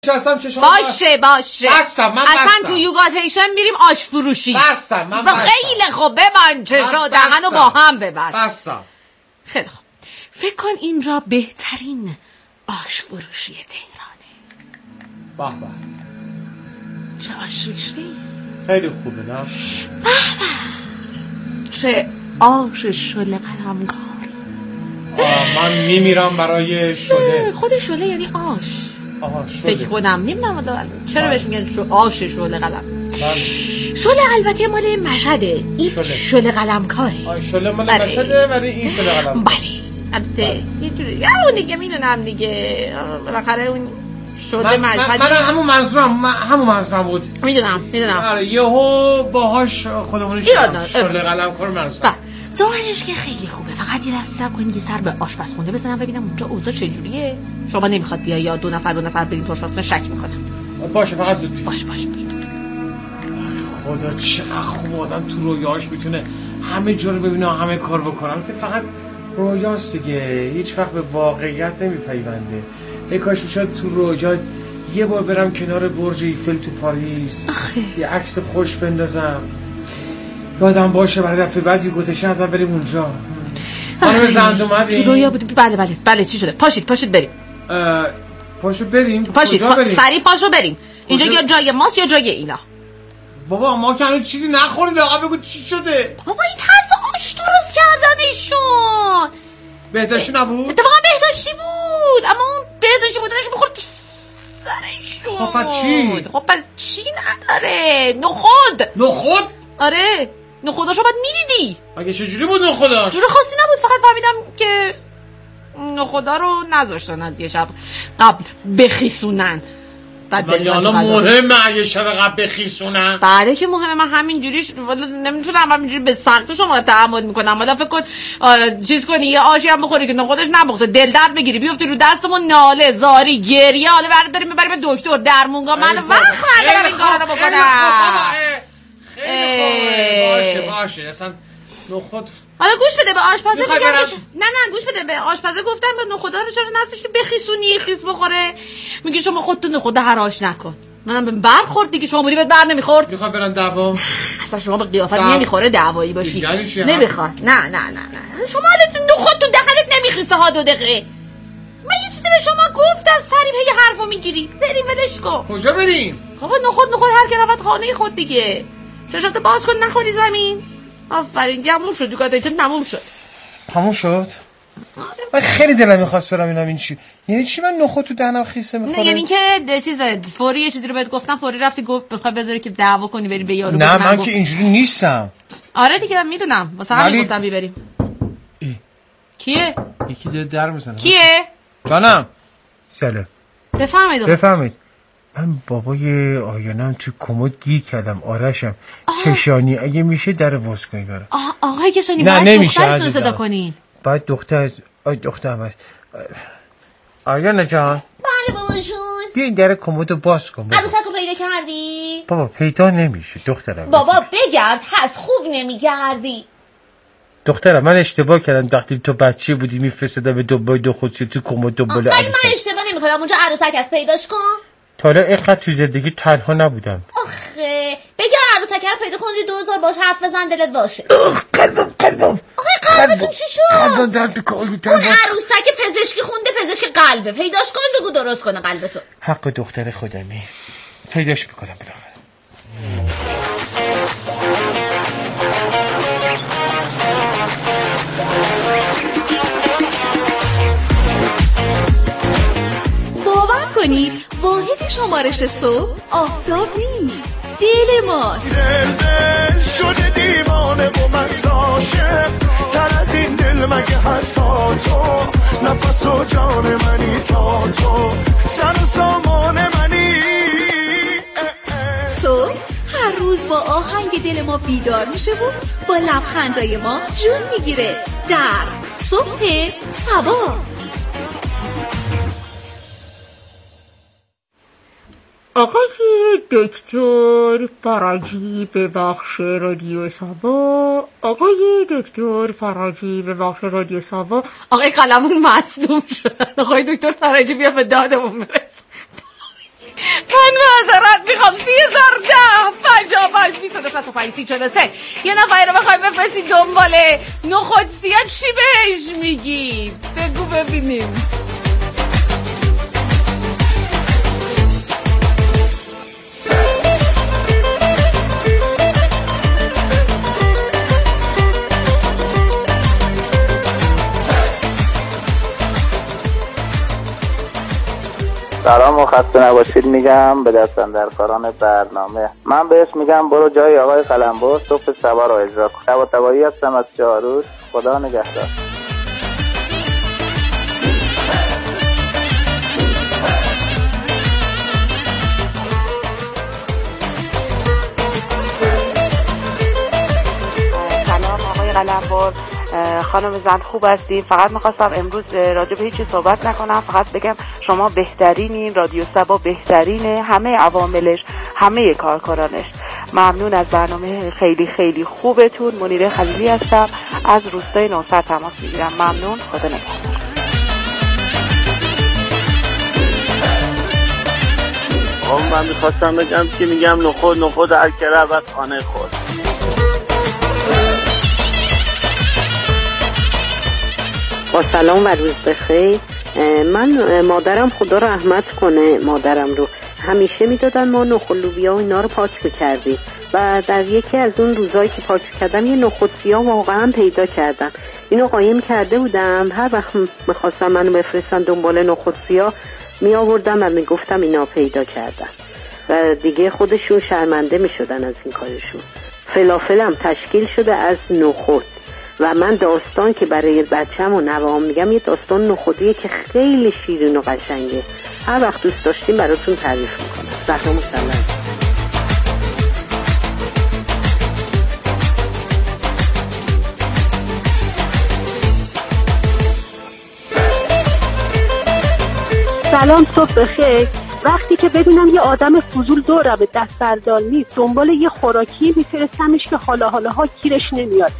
نشستم چشام باشه بستم. من اصلا تو یوگاتیشن میریم آش فروشی. بستم. من بستم. خیلی خوب ببند چشا دهنو با هم ببند. بستم. خیلی خوب. فکر کن اینجا بهترین آش فروشی تهرانه. به به. چه آش ریشتی؟ خیلی خوبه نه؟ چه آش شله قلمکاری. من میمیرم برای شله. خود شله یعنی آش. شله. فکر کنم نمیدونم چرا بهش میگن آش شله قلم. شله البته مال مشهده. این شله قلمکاره. شله مال مشهده ولی این شله قلم. بله. البته یه جوری اون دیگه میدونم دیگه بالاخره اون شده مشهدی. من همون منظورم بود. میدونم. آره یهو باهاش خودمون شله قلمکار منظورم. ظاهرش که خیلی خوبه، فقط یه دست صبر کنید سر به آشپزخونه بزنم ببینم اونجا اوضاع چجوریه. شما نمیخواد بیای یا دو نفر بریم تو آشپزخونه شک میکنم. باشه فقط زود باشه. خدا چقدر خوب آدم تو رویاش میتونه همه جا رو ببینه و همه کار بکنه. البته فقط رویاست دیگه، هیچ وقت به واقعیت نمیپیونده. ای کاش میشد تو رویا یه بار برم کنار برج ایفل تو پاریس یه عکس خوش بندازم، یادم باشه برای دفعه بعد یوگوتیشن حتما بریم اونجا. خانم زند اومدین؟ تو رویا بودیم. بله چی شده؟ پاشید بریم. پاشو بریم؟ سریع پاشو بریم. اینجا یا جای ماست یا جای اینا. بابا ما که هنوز چیزی نخوریم، آقا بگو چی شده؟ بابا این طرز آش درست کردنشون بهداشتی نبود؟ اتفاقا بهداشتی بود، اما اون بهداشتی بودنش بخورد تو سرشون. خب پس چی نداره؟ نخود؟ آره نخوداشو باید میدیدی. مگه چجوری بود نخوداش؟ جور خاصی نبود، فقط فهمیدم که نخودا رو نذاشتن از یه شب قبل بخیسونن. بعد حالا مهمه اگه شب قبل بخیسونن؟ بله که مهمه. من همینجوریش نمیتونم همینجوری به سخت شما تعامل میکنم. حالا فکر کن چیز کنی یه آشی هم بخوری که نخودش نبخته، دل درد بگیری، بیفتی رو دستمون ناله زاری گریه، حالا برداریم ببریم دکتر درمونگا. من وقت ندارم این کارا رو بکنم. باشه اصلا نخود. حالا گوش بده به آشپزه میگم. نه گوش بده به آشپزه گفتم به نخودا رو چرا نذاشتی بخیسونی خیس بخوره. میگه شما خودتون نخودا حراش نکن. منم به برخورد دیگه، شما بودی بهت بر نمیخورد. میخواد برن دعوا. اصلا شما به قیافت نمیخوره دعوایی باشی. نمیخواد. نه شما حالتون نخود تو دهنت نمیخیسه ها 2 دقیقه. من یه چیزی به شما گفتم سری هی حرفو میگیری. بریم ولش کن. کجا بریم؟ بابا نخود هر کی رفت خانه خود دیگه. چشاتو باز کن نخوری زمین. آفرین تموم شد. تموم شد؟ من خیلی دلم می‌خواست برم اینم این چی. یعنی چی من نخود تو دهنم خیسه می‌خوره؟ نه یعنی که فوری یه چیزی رو بهت گفتم، فوری رفتی گفت بخوای بذاری که دعوا کنی بری به یارو. نه من که اینجوری نیستم. آره دیگه میدونم، واسه همین گفتم بریم. کیه؟ یکی در میزنه. کیه؟ جانم. سلام. بفرمایید. من بابای آیانم تو کمد گیر کردم. آرشم کشانی اگه میشه در باز کنی برام. آقای کشانی باید دخترتون صدا کنین. باید دخترم هست. آیانا جان. بله باباشون. بیا این در کمدو باز کن. عروسک رو پیدا کردی؟ بابا پیدا نمیشه دخترم. بابا بگرد، هست خوب نمیگردی. دخترم من اشتباه کردم، وقتی تو بچه بودی میفرستادم به دنبال دو خودشو تو کمد دنبال عروسک. من اشتباه نمیکنم، اونجا عروسک هست پیداش کن. تا حالا اینقدر تو زندگی تنها نبودم. آخه بگرد عروسک رو پیدا کنی 2000 باش حرف بزن دلت باشه. قلبم. آخه قلبتون چی شد؟ قلبم درد کالی. اون عروسک پزشکی خونده، پزشک قلبه، پیداش کن بگو درست کنه قلبتو. حق دختر خودمی، پیداش میکنم بالاخره. باور کنید واحد شمارش صبح آفتاب نیست، دل ماست. دل شده دیوانه و مساشه، تر از این دل مگه هست تا تو، نفس و جان منی تا تو، سر و سامان منی. صبح هر روز با آهنگ دل ما بیدار میشه و با لبخندای ما جون میگیره در صبح صبا. آقای دکتر فرجی به بخش رادیو صبا. آقای قلمون مصدوم شدن. آقای دکتر فرجی بیا به دادمون برس. میخوام 3010 یه نفر رو بخوایم بفرستید دنبال نخود سیاه، چی بهش میگید؟ بگو ببینیم. سلام و خسته نباشید میگم به دستاندرکاران برنامه. من بهش میگم برو جای آقای قلمبر صبح سبا رو اجرا کن. طباطبایی هستم از جاروش. خدا نگهدار. سلام آقای قلمبر، خانم زن خوب هستین؟ فقط میخواستم امروز راجع به هیچی صحبت نکنم، فقط بگم شما بهترینین، رادیو سبا بهترینه، همه عواملش، همه کارکنانش. ممنون از برنامه خیلی خیلی خوبتون. منیره خلیلی هستم از روستای نوصد تماس میگیرم. ممنون، خدا نگهدار. من میخواستم بگم که میگم نخود هر که رود خانه خود. با سلام و روز بخیر. من مادرم خدا رحمت کنه، مادرم رو همیشه میدادن ما نخود لوبیا و اینا رو پاک میکردیم و در یکی از اون روزایی که پاک کردم یه نخود سیاه واقعا پیدا کردم. اینو قایم کرده بودم، هر وقت میخواستم منو بفرستن دنبال نخود سیاه می آوردم و میگفتم اینا پیدا کردم و دیگه خودشون شرمنده میشدن از این کارشون. فلافلم تشکیل شده از نخود و من داستان که برای بچه‌م و نوام میگم یه داستان نخودیه که خیلی شیرین و قشنگه. هر وقت دوست داشتیم براتون تعریف میکنم. زهرا مسلم. سلام، صبح بخیر. وقتی که ببینم یه آدم فضول دورم دست بردار نیست، دنبال یه خوراکی میفرستمش که حالا گیرش نمیاد.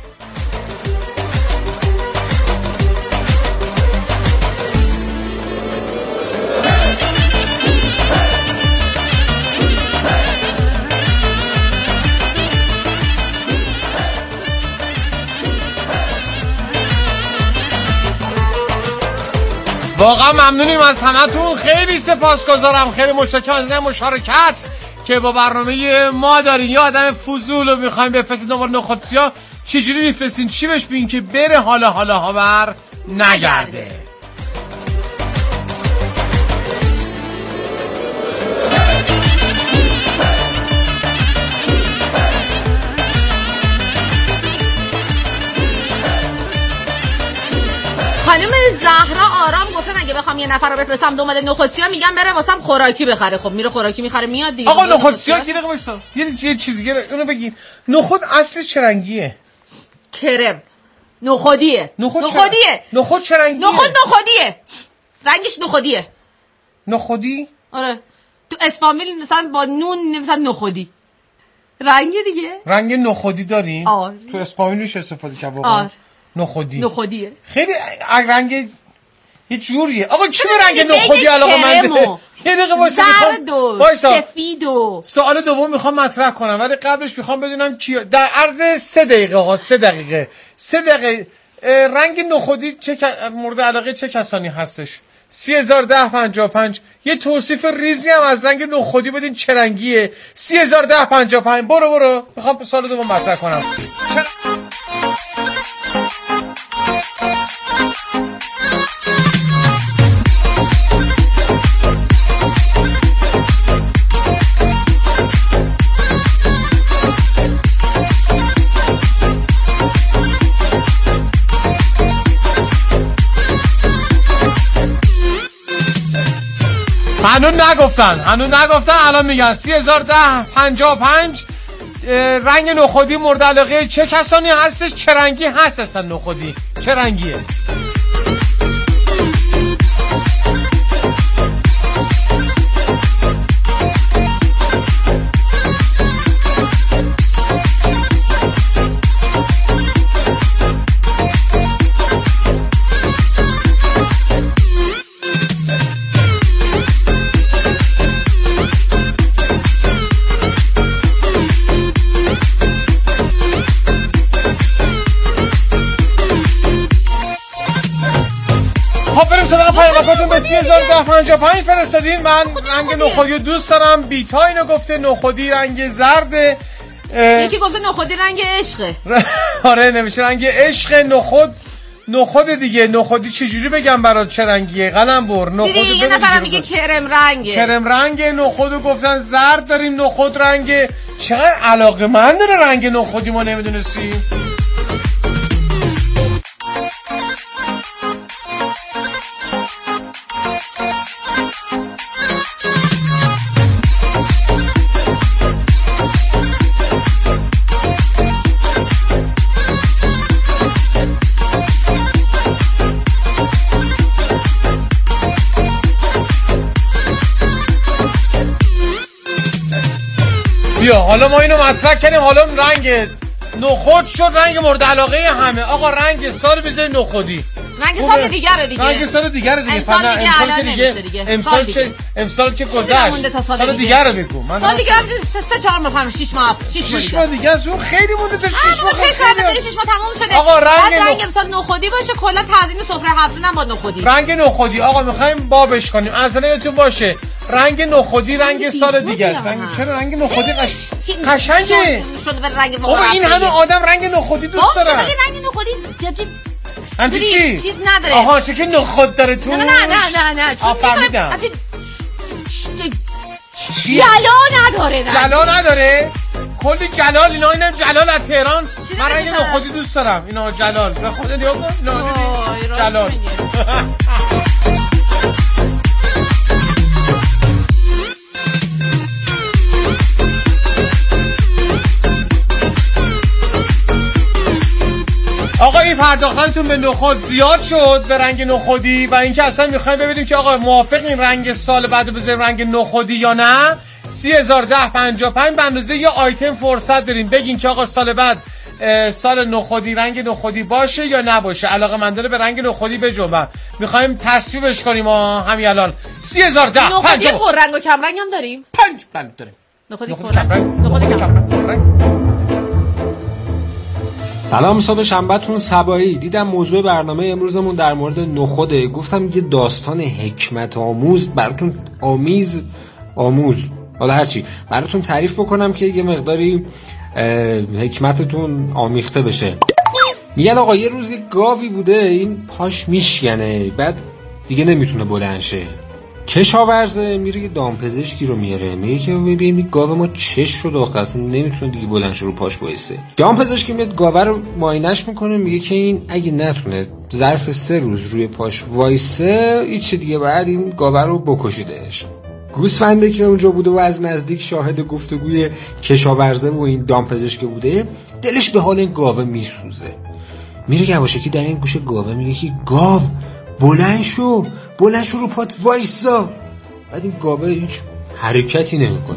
واقعا ممنونیم از همتون، خیلی سپاسگزارم، خیلی متشکرم از این مشارکت که با برنامه ما دارین. یه آدم فضول رو میخوایم بفرستین دنبال نخود سیاه، چجوری میفرستین؟ چی بهش بگین که بره حالا بر نگرده؟ خانم زهرا آرام گفتن اگه بخوام یه نفر رو بفرستم دنبال نخود سیاه میگم بره واسم خوراکی بخره. خب میره خوراکی میخره میاد دیگه. آقا نخود سیاه یه دقیقه وایسا، یه چیزی اونو بگین. نخود اصلش چه رنگیه؟ کرم. نخودیه. نخود چه رنگیه؟ نخودیه. رنگش نخودیه. نخودی؟ آره. تو اسفامیل مثلا با نون مثلا نخودی. رنگ دیگه؟ رنگ نخودی دارین؟ آره. تو اسفامیل میشه استفاده کرد واقعا. آره. نخودیه. خیلی رنگ یه جوریه. آقا کی به رنگ نخودی علاقه منده؟ یه دقیقه وایسا. سفیدو. سوال دوم میخوام مطرح کنم ولی قبلش میخوام بدونم کی در عرض 3 دقیقه رنگ نخودی مورد علاقه چه کسانی هستش؟ 301055 یه توصیف ریزی هم از رنگ نخودی بدین چه رنگیه؟ 301055 برو میخوام سوال دوم مطرح کنم. هنوز نگفتن الان میگن 301055 رنگ نخودی مورد علاقه چه کسانی هستش؟ چه رنگی هست اصلا نخودی؟ چه رنگیه؟ 301055 فرستادین. من رنگ نخودی دوست دارم. بیتا اینو گفته نخودی رنگ زرده. یکی گفته نخودی رنگ عشقه. آره نمیشه رنگ عشق. نخود دیگه. نخودی چجوری بگم برات چه رنگیه؟ قلمبر نخود دیگه یه نفر میگه کرم رنگه. کرم رنگ نخودو گفتن. زرد داریم نخود رنگ. چقدر علاقه من داره رنگ نخودی ما نمیدونستیم. بیا حالا ما اینو مطرح کردیم. حالا رنگ نخود شد رنگ مورد علاقه همه. آقا رنگ سال بذاری نخودی. رنگ سال دیگه رو دیگه. رنگ سال دیگه رو دیگه. امسال دیگه. امسال که گذشت. سال دیگه رو بگو. سال دیگه 3-4 ماه 6 ماه 6 ماه دیگه از اون خیلی مونده تا 6 ماه. چه کار داری 6 ماه تموم شده. آقا رنگ امسال نخودی باشه. کلا تزیین سفره هفته‌ن هم با نخودی. رنگ نخودی آقا می‌خوایم بابش کنیم. اصلا یادتون باشه رنگ نخودی رنگ سال دیگه است. چرا رنگ نخودی قشنگه شده به رنگ بابا. این همه آدم رنگ نخودی دوست دارن. باشه رنگ نخودی همچی چی؟ چیز نداره. آها چه که نخود داره تو؟ نه فهمیدم. جلا نداره. جلا نداره؟ کلی جلال اینا. اینم جلال از تهران. من رنگ نخودی دوست دارم. اینا جلال به خود نیا کن. جلال آقا این پرداختنتون به نخود زیاد شد به رنگ نخودی و اینکه اصلا میخوایم ببینیم که آقا موافق این رنگ سال بعد بذاریم رنگ نخودی یا نه. 301055 به اندازه یه آیتم فرصت داریم بگین که آقا سال بعد سال نخودی رنگ نخودی باشه یا نباشه. علاقه من داره به رنگ نخودی بجنبم. میخوایم تصویبش کنیم همین الان. 301055 نخودی پررنگ و کم رنگ هم داریم. 5 بله داریم. نخودی پررنگ نخودی کم رنگ. سلام، صبح شنبهتون صباحی. دیدم موضوع برنامه امروزمون در مورد نخوده. گفتم یه داستان حکمت آموز براتون آموز حالا هرچی براتون تعریف بکنم که یه مقداری حکمتتون آمیخته بشه. میگن آقا یه روزی گاوی بوده این پاش میشکنه بعد دیگه نمیتونه بلند شه. کشاورزه میره یه دامپزشکی رو میاره میگه که ببین گاو ما چش شد آخه اصلا نمیتونه دیگه بلند شه رو پاش وایسه. دامپزشکی میاد گاو رو معاینش میکنه میگه که این اگه نتونه ظرف 3 روز روی پاش وایسه هیچ دیگه بعد این گاو رو بکشیدش. گوسفنده که اونجا بوده و از نزدیک شاهد گفتگوی کشاورزه و این دامپزشک بوده دلش به حال این گاو میسوزه. میره یواشکی در این گوش گاو میگه که گاو بلند شو رو پات وایسا. بعد این گاوه هیچ حرکتی نمیکنه.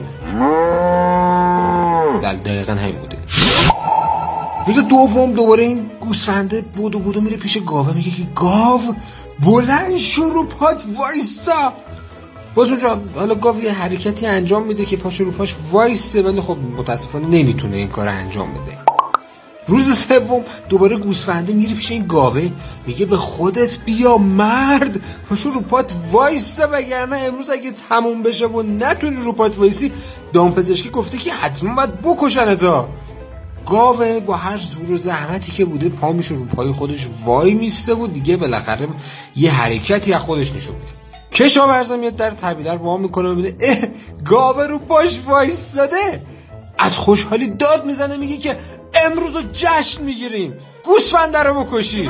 دقیقاً همین بوده. روز دوم دوباره این گوسفنده بودو میره پیش گاوه میگه که گاو بلند شو رو پات وایسا. باز اونجا حالا گاو یه حرکتی انجام میده که پاش رو پاش وایسته ولی خب متاسفانه نمیتونه این کار انجام بده. روز سوم دوباره گوسفنده میره پیش این گاوه میگه به خودت بیا مرد پاشو رو پات وایسته وگرنه امروز اگه تموم بشه و نتونی رو پات وایسی دامپزشکی گفته که حتما باید بکشنتا. گاوه با هر زور و زحمتی که بوده پامیشو رو پای خودش وای میسته و دیگه بالاخره یه حرکتی از خودش نشون میده. کشاورزه میاد در طبیعت وا میکنه و میبینه گاوه رو پاش وایساده. از خوشحالی داد میزنه میگه که امروز رو جشن میگیریم گوسفنده رو بکشید.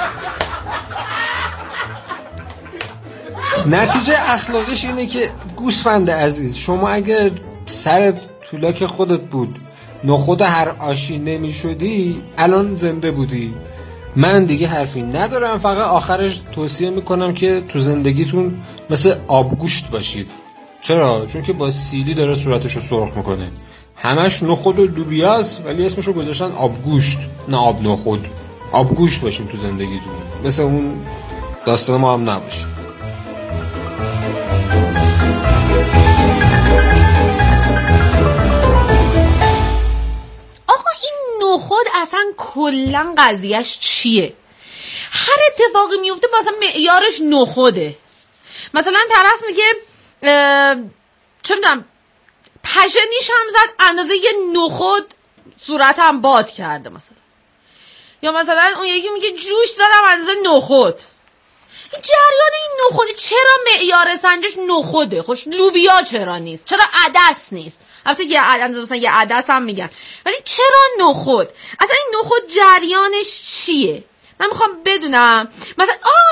نتیجه اخلاقش اینه که گوسفنده عزیز شما اگر سرت طولاک خودت بود نخود هر آشی نمی شدی الان زنده بودی. من دیگه حرفی ندارم فقط آخرش توصیه میکنم که تو زندگیتون مثل آبگوشت باشید. چرا؟ چون که با سیلی داره صورتشو سرخ میکنه. همش نخود و لوبیاست ولی اسمشو گذاشتن آبگوشت نه آب نخود. آبگوشت باشین تو زندگیتون مثل اون داستان ما هم نباشین. آقا این نخود اصلا کلن قضیهش چیه؟ هر اتفاقی میفته مثلا معیارش نخوده. مثلا طرف میگه چه میدونم پشنیش هم زد اندازه یه نخود صورتم باد کرده مثلا. یا مثلا اون یکی میگه جوش دادم اندازه نخود. این جریان این نخود چرا معیار سنجش نخوده؟ خوش لوبیا چرا نیست؟ چرا عدس نیست؟ البته یه عدس مثلا یه عدس هم میگن، ولی چرا نخود؟ اصلا این نخود جریانش چیه؟ من میخوام بدونم. مثلا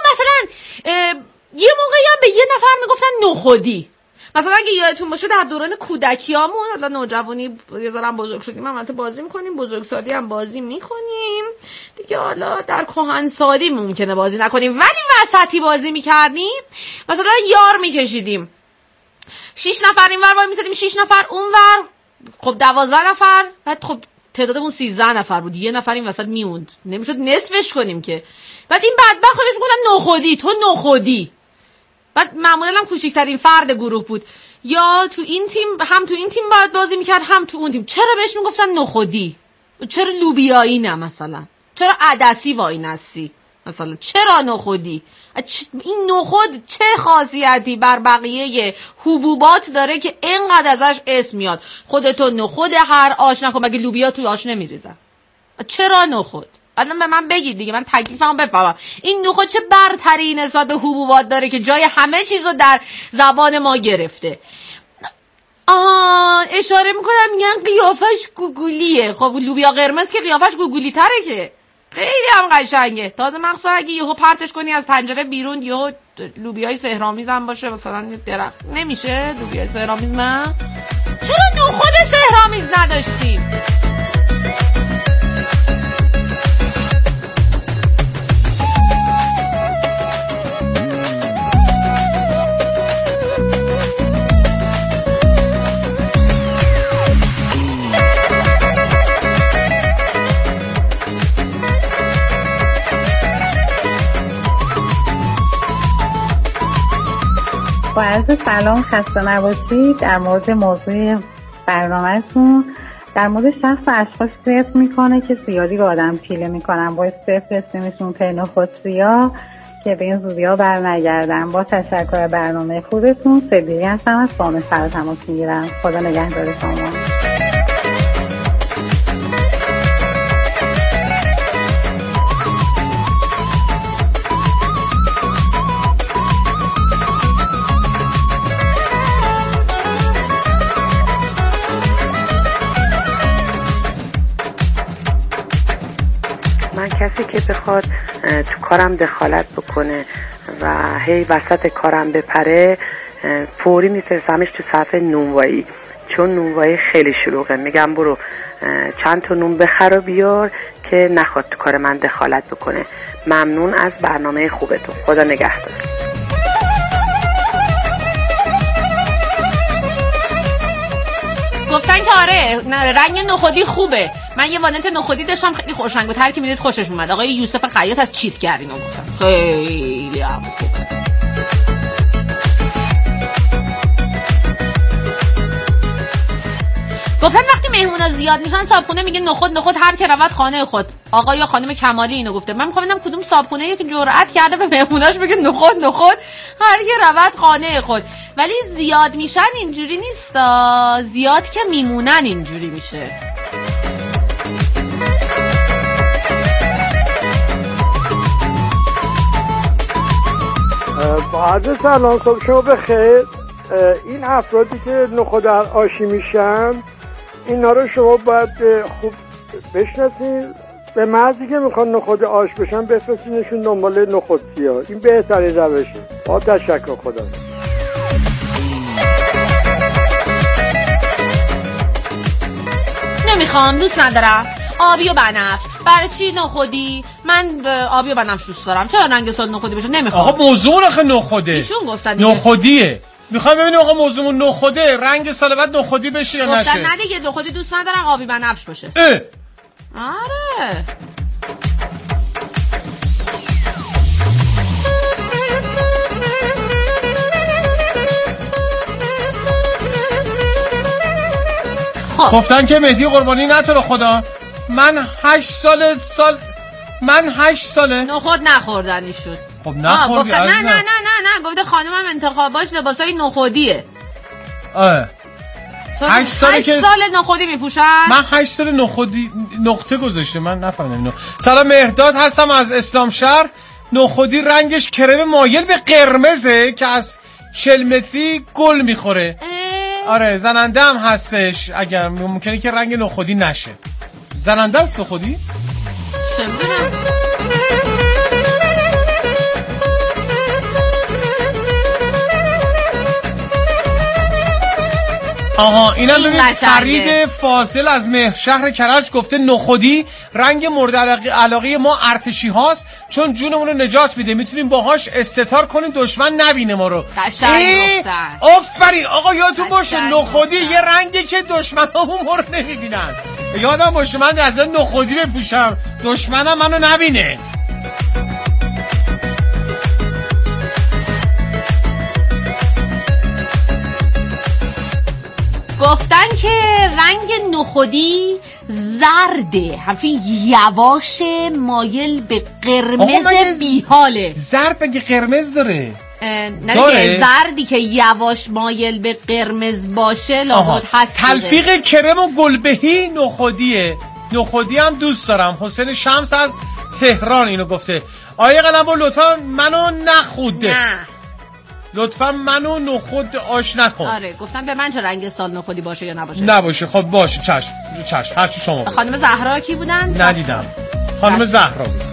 یه موقعی هم به یه نفر میگفتن نخودی. مثلا اگه یادتون باشه در دوران کودکیامون، حالا نوجوانی یه ذره بزرگ شدیم هم بازی میکنیم، بزرگسالی هم بازی میکنیم دیگه، حالا در کهنسالی ممکنه بازی نکنیم ولی وسطی بازی میکردیم. مثلا یار میکشیدیم 6 نفر اینور وای میسیدیم 6 نفر اونور، خب 12 نفر، بعد خب تعدادمون 13 نفر بود، یه نفر این وسط میموند، نمیشد نصفش کنیم که. بعد این بدبخت خودش میگفتن نخودی، تو نخودی. بعد معمولا هم کوچکترین فرد گروه بود، یا تو این تیم هم تو این تیم باید بازی میکرد هم تو اون تیم. چرا بهش میگفتن نخودی؟ چرا لوبیایی نه مثلا؟ چرا عدسی وای نسی مثلا؟ چرا نخودی؟ این نخود چه خاصیتی بر بقیه حبوبات داره که اینقدر ازش اسم میاد؟ خودتو نخود هر آش نکن، مگه لوبیا توی آش نمیریزن؟ چرا نخود؟ الان به من بگید دیگه، من تکلیفمو بفهمم. این نخود چه برتری نسبت به حبوبات داره که جای همه چیزو در زبان ما گرفته؟ اشاره میکنم میگن قیافش گوگولیه. خب لوبیا قرمز که قیافش گوگولی تره که خیلی هم قشنگه. تازه مخصوصا اگه یهو پرتش کنی از پنجره بیرون، یهو لوبیای سحرآمیز هم باشه مثلا درخت، نمیشه لوبیای سحرآمیز؟ نه چرا نخود سحرآمیز نداشتیم؟ با عرض سلام، خسته نباشید. در مورد موضوع برنامه‌تون در مورد شخص اشخاص ذکر میکنه که زیادی به آدم پیله میکنن، باعث بفرستیمشون پی نخود سیاه که به این زودی‌ها برنگردن. با تشکر برنامه خوبتون. سپیدی هستم از بام سر تماس میگیرم. خدا نگهدار شما. کسی که بخواد تو کارم دخالت بکنه و هی وسط کارم بپره، فوری میفرستمش تو صفحه نونوایی، چون نونوایی خیلی شلوغه. میگم برو چند تا نون بخر و بیار که نخواد تو کار من دخالت بکنه. ممنون از برنامه خوبتون. خدا نگهدار. گفتن که آره رنگ نخودی خوبه. من یه وانت نخودی داشتم خیلی خوشرنگ بود، هر کی میدید خوشش میومد. آقای یوسف خیاط از چیتگر اینو گفتن، خیلی هم خوبه. گفتن وقتی مهمونا زیاد میشن صابخونه میگه نخود هر کی رود خانه خود. آقا یا خانم کمالی اینو گفته. من میخوام ببینم کدوم صابخونه که جرأت کرده به مهموناش بگه نخود هر کی رود خانه خود. ولی زیاد میشن اینجوری نیستا، زیاد که میمونن اینجوری میشه. با عرض سلام، صبح شما بخیر. این افرادی که نخود آشی میشن اینا رو شما باید خوب بشناسید. به محضی که میخوان نخود آش بشن بفرستینشون دنبال نخود سیاه. این بهترین روشه. با تشکر. خدا نمیخوام، دوست ندارم. آبی و بنفش. برای چی نخودی؟ من آبی و بنفش دوست دارم. چرا رنگ سال نخودی بشه؟ نمیخوام. آقا موضوع آخه نخوده. ایشون گفتن دیگه نخودیه. میخوام ببینیم آقا موضوعمون نخوده، رنگ سال بعد نخودی بشه یا نشه. گفتن نه دیگه، نخودی دوست ندارم، آبی بنفش باشه. آره. گفتن که مهدی قربانی نه تو رو خدا من 8 ساله نخود نخوردنی شد. خب نخوردی. گفتم نه گفته خانمم انتخاباش لباسای نخودیه. 8 سال نخودی میپوشن. من 8 سال نخودی نقطه گذاشته، من نفهمیدم اینو. سلام مهرداد هستم از اسلام شهر. نخودی رنگش کرم مایل به قرمزه که از 40 متری گل میخوره. آره زننده هم هستش، اگر ممکنه که رنگ نخودی نشه. زننده است نخودی؟ چه میدونم. آها اینم ببین فرید فاضل از مهرشهر کرج گفته نخودی رنگ مورد علاقه ما ارتشی هاست چون جونمون رو نجات میده، میتونیم باهاش استتار کنیم دشمن نبینه ما رو. آفرین آقا، یادتون باشه نخودی یه رنگی که دشمنامون ما رو نمیبینن. یادم باشه من از نخودی بپوشم دشمنم منو نبینه. گفتن که رنگ نخودی زرده، همچنین یواش مایل به قرمز بیحاله. زرد مگه قرمز داره؟ نه زردی که یواش مایل به قرمز باشه لابد هست. تلفیق کرم و گلبهی نخودیه. نخودی هم دوست دارم. حسین شمس از تهران اینو گفته. آیه قلمبر لطفا منو نخوده. نه لطفا منو نخود آش نکن. آره گفتم به من چه رنگ سال نخودی باشه یا نباشه. نباشه خب باشه چشم هرچی شما بگید. خانم زهرا کی بودن؟ ندیدم. خانم زهرا بود.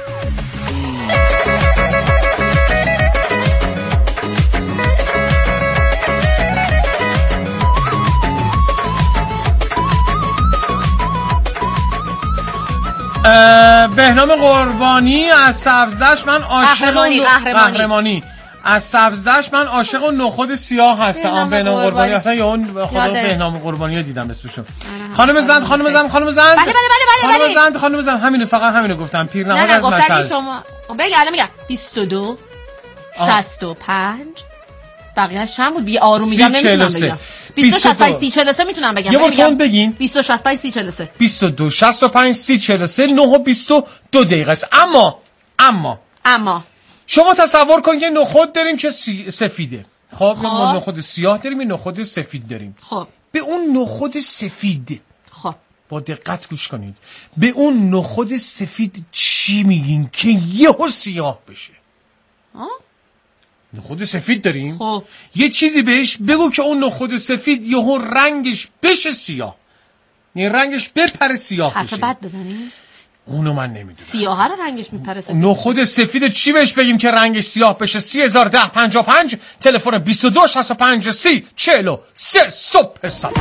بهنام قربانی از سبزدشت من عاشق قهرمانی از سبزدشت من عاشق و نخود سیاه هستم. بهنام قربانی اصلا یا اون خدا بهنام قربانی رو دیدم اسمشو. خانم زند همینو فقط همینو گفتم. پیرنهاد از مشهد. شما بگی الان میگم 22 65 بقیه‌اش چند بود؟ بی آروم میگم نمیتونم بگم. 22 65 30 43 میتونم بگم. یه بار تون بگین. 22 65 30 43 22 65 30 43 9 و 22 دقیقه است. اما شما تصور کن یه نخود داریم که سفیده. خب ما نخود سیاه داریم، یه نخود سفید داریم. خب به اون نخود سفید با دقت گوش کنید. به اون نخود سفید چی میگین که یهو سیاه بشه؟ نخود سفید داریم. خب یه چیزی بهش بگو که اون نخود سفید یهو رنگش بشه سیاه، یعنی رنگش بپره سیاه بشه. حرف بد بزنی؟ اونو من نمیدونم. سیاه رو رنگش میپره سفید. نخود سفید چی بهش بگیم که رنگش سیاه بشه؟ 301055 تلفن 22 65 30 43 صبح صبح.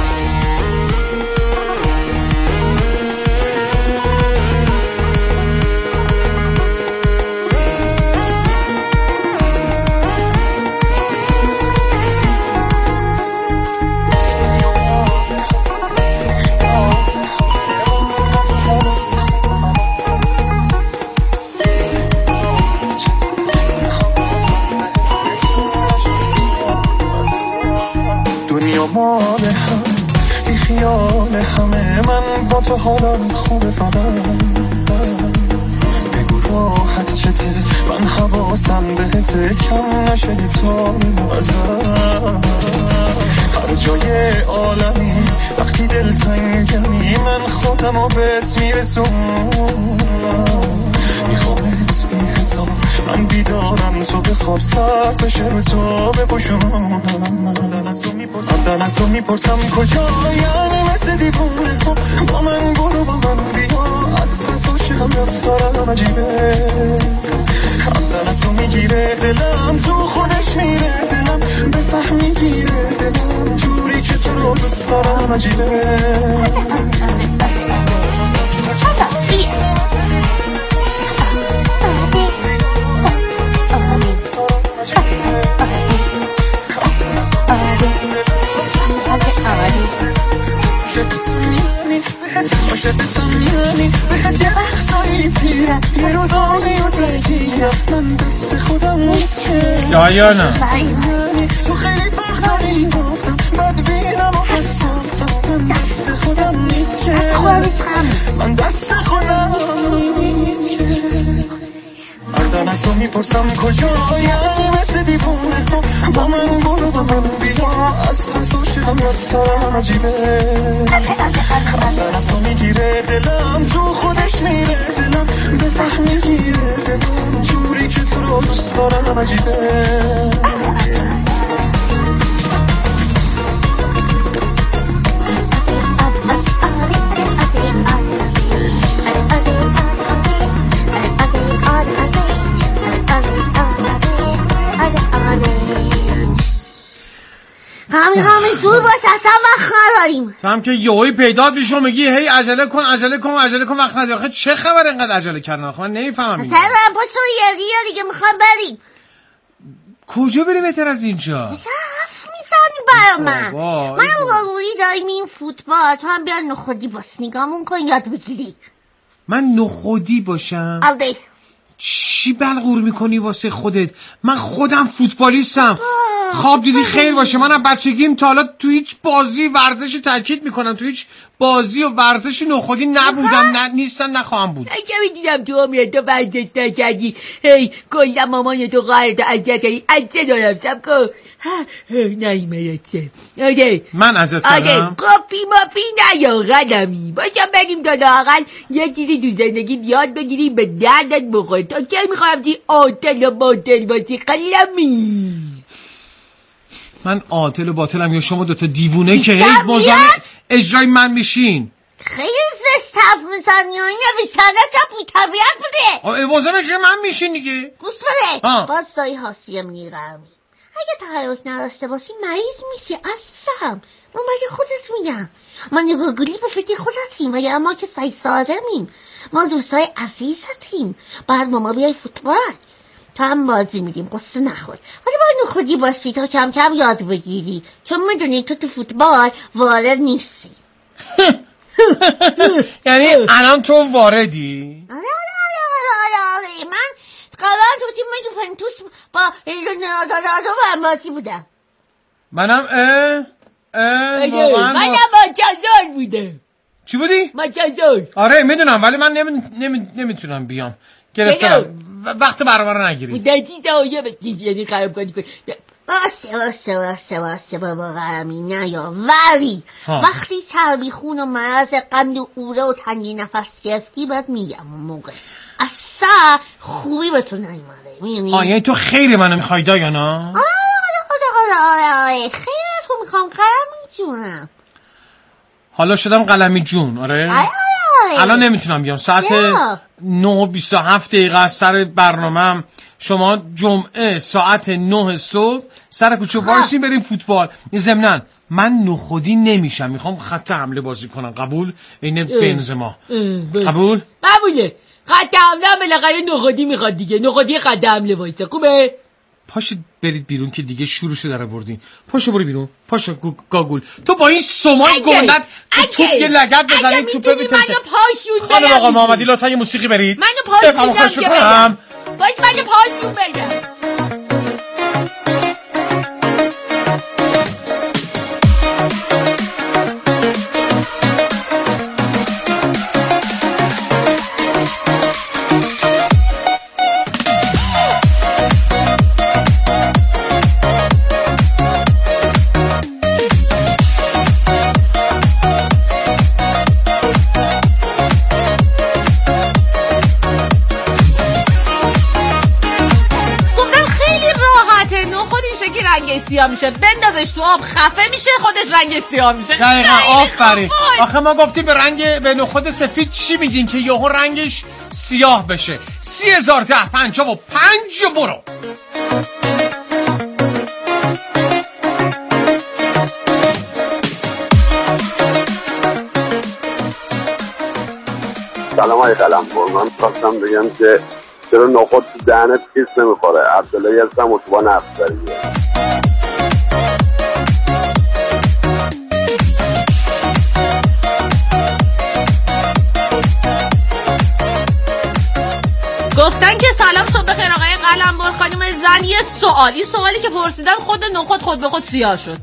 مال هم بی خیال همه من با تو حالم خوبه فقط بگو راحت چته من حواسم بهت کم نشه یه تام ازم هر جای عالمی وقتی دلتنگمی من خودمو بهت میرسونم میخوامت بی حساب من بیدارم تو به خواب سخت بشه رو تو بپوشونم دن از تو میپرسم کجایم مثل دیوونه با من برو با من بیا از فضاشه هم رفتارم عجیبه دن از تو میگیره دلم تو خودش میره دلم بفهم میگیره دلم جوری که تو رو دوست دارم عجیبه عاشقتم میانی بهت یه وقتایی پیرم یه روزایی و ترجیرم من دست خودم نیستم یا نه تو خیلی فرق داری باسم بدبینم و حساسم من دست خودم نیستم من دست خودم نیستم مردن از تو میپرسم میپرسم کجایی مثل دیوونه با من برو با من بیا از تو شدم رفتارم عجیبه اول از تو میگیره دلم تو خودش میره دلم بفهم میگیره دلم جوری که تو رو دوست دارم عجیبه همین زور باست اصلا وقت نداریم. تو هم که یهویی پیدات میشو میگی هی عجله کن وقت نداری. آخه چه خبر اینقدر عجله کردن؟ آخه من نمیفهمم. مثلا برم با سویری دیگه میخوام بریم. کجا بریم بهتر از اینجا؟ مثلا حرف میزنی برا من واقعی داریم این فوتبال تو هم بیاد نخودی باست نگامون کن یاد بگیری. من نخودی باشم؟ آره. چی بلغور میکنی واسه خودت؟ من خودم فوتبالیستم. خواب دیدی خیر باشه. منم بچگیم تا حالا تو هیچ بازی ورزشی تاکید میکنم تو هیچ بازی و ورزشی نخودی نبودم نیستم نخواهم بود. اگه میدیدم تو عمرت تو ورزش نکردی هی کلا مامان تو قهرتو اذیت کردی عجه دارم سب کن نایمرسه. اوکی من ازت کردم قاپی ماپی نیا قدمی باشم بریم تا لااقل یه چیزی تو زندگی یاد بگیری به دردت بخور. تا کی میخواهم چی عاطل و باطل باشی قلمی؟ من عاطل و باطلم یا شما دوتا دیوونه که هی مزاحم اجرای من میشین؟ خیلی زست حرف میزنی یا این نویسندت هم بی طبیعت بوده. مزاحم اجرای من میشین دیگه. گوش بده باز سایی حاسیه میرمی. اگه تحرک نداشته باشی مریض میشی عزیزم. من مگه خودت میگم ما نگاگلی به فکر خودتیم وگرنه ما که سعی سالمیم. ما دوستای عزیزتیم. بعد ما بیای فوتبال تو هم بازی میدیم قصه نخور. ولی باید نخودی باشی تا کم کم یاد بگیری چون میدونی تو فوتبال وارد نیستی. یعنی الان تو واردی؟ آره من قبلا تو تیم یوونتوس با رونالدو هم بازی بودم. منم منم ماچازور بودم. چی بودی؟ ماچازور. آره میدونم ولی من نمیتونم بیام. گرفتم وقت برنامه رو نگیری. در چیز آیا به چیز یعنی خراب کنی واسه بابا غرمی نیا ولی وقتی چربی خون و مرض قند و اوره و تنگی نفس گرفتی باید میگم اون موقع اصلا خوبی به تو نیومده میدونی؟ یعنی تو خیلی منو میخوای دایانا؟ آره خیلی تو میخوام قلمی جونم. حالا شدم قلمی جون. آره الان نمیتونم بیام ساعت 9:27 از سر برنامه‌ام. شما جمعه ساعت 9 صبح سر کوچه وایسین بریم فوتبال. ضمناً من نخودی نمیشم میخوام خط حمله بازی کنم. قبول؟ این بنزما قبول؟ قبوله. خط حمله هم بالاخره نخودی میخواد دیگه. نخودی خط حمله وایسه خوبه؟ پاشید برید بیرون که دیگه شروعشو در آوردین. پاشو برو بیرون. پاشو گاگول. تو با این سومای گندت تو یه لگد بزنید توپه بتونید. منو پاشون خانم آقا محمدی لطفا یه موسیقی برید. منو پاشونم که برم. باش منو پاشون برم. سیاه میشه بندازش تو آب خفه میشه خودش رنگش سیاه میشه. دقیقاً آفرین. آخه ما گفتیم به نخود سفید چی میگین که یهو رنگش سیاه بشه. 301055 برو. سلام های قلمبر. من خواستم بگم که چرا نخود تو دهنت خیس نمیخوره. عبداللهی هستم اتوبان افسریه. گفتن که سلام صبح بخیر آقای قلمبر خانم زن. یه سوالی که پرسیدن خود نخود خود به خود سیاه شد.